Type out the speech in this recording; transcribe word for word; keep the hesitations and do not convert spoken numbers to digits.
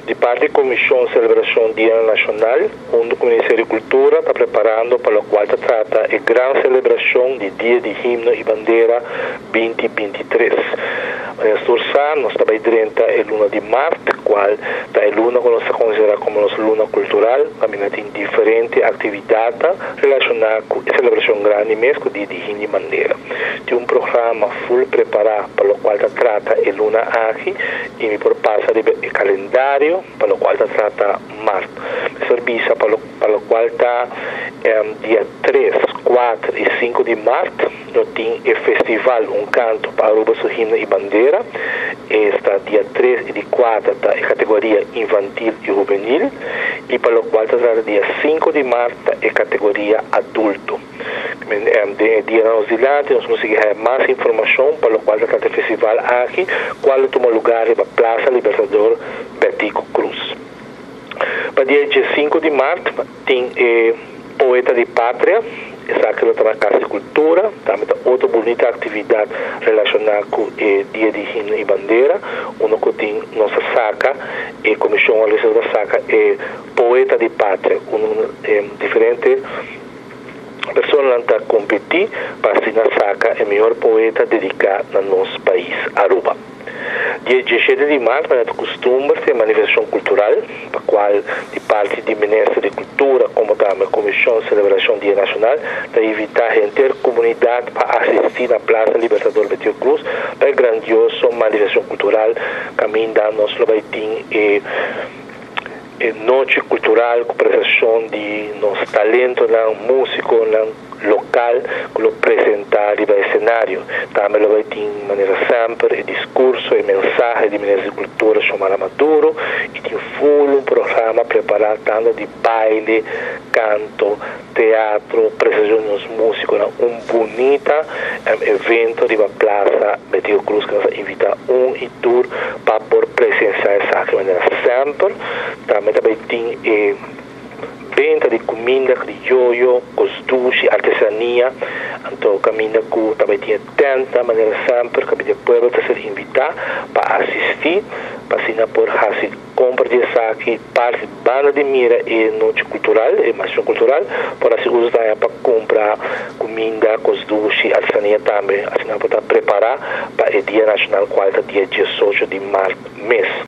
De parte da Comissão de Celebração Dia Nacional, junto com o Ministério da Cultura, está preparando para o qual se trata a grande celebração de Dia de Himno e Bandeira vinte vinte e três. Neste ano, nós estamos dentro da luna de março, qual está a luna que nós consideramos como nossa luna cultural, também tem diferentes atividades relacionadas com a celebração grande mesmo com o Dia de Himno e Bandeira. Tem um programa full preparado para o qual se trata a luna aqui e me propassa o calendário para o qual se trata março. Serviço para o, para o qual está um, dia três, quatro e cinco de março, nós temos o festival Um Canto para Aruba, Himno e Bandeira. Está dia três e dia quatro está a categoria infantil e juvenil, e para o qual se trata dia cinco de março é a categoria adulto. De dia nós dilante, nós conseguimos mais informação para o qual se trata o festival aqui, qual toma lugar na Praça Libertador Betico Cruz. Para dia cinco de março tem eh, Poeta de Pátria, essa aqui está na Casa de Cultura, também tem outra bonita atividade relacionada com o eh, Dia de Himno e Bandeira, onde que tem nossa saca, e a Comissão Organizadora da Saca é Poeta de Pátria, um eh, diferente pessoa está competir para ser na saca é melhor poeta dedicado no nosso país, Aruba. Dia dezessete de março, é costume ter manifestação cultural, para qual de parte do Ministério da Cultura, como também a Comissão de Celebração Dia Nacional, para evitar a intercomunidade para assistir na Praça Libertador Betico Cruz, para a grandiosa manifestação cultural, caminho da nossa Lobaitim e É noite cultural com apresentação de nosso talento, não, músico, não, local, que lo apresentar no cenário. Também lo vai ter de maneira sempre, o discurso e mensagem de Ministério da Cultura chamada Maduro, e tem full um programa preparado tanto de baile, canto, teatro, apresentação dos músicos, não, um bonito um, evento de uma praça Betico Cruz, que nós invita um e tour para por presenciar essa de maneira sempre. Também também tem eh, venda de comida criolla, costuche, artesania, então comida que também tinha tanta maneira sempre que o povo está ser invitado para assistir, para assinar por fazer compra de saque, parte banda de mira e noite cultural, e maçã cultural, para se usar para comprar comida, costuche, artesania também, assinar para preparar para o Dia Nacional, qual é dia dezoito de março mês.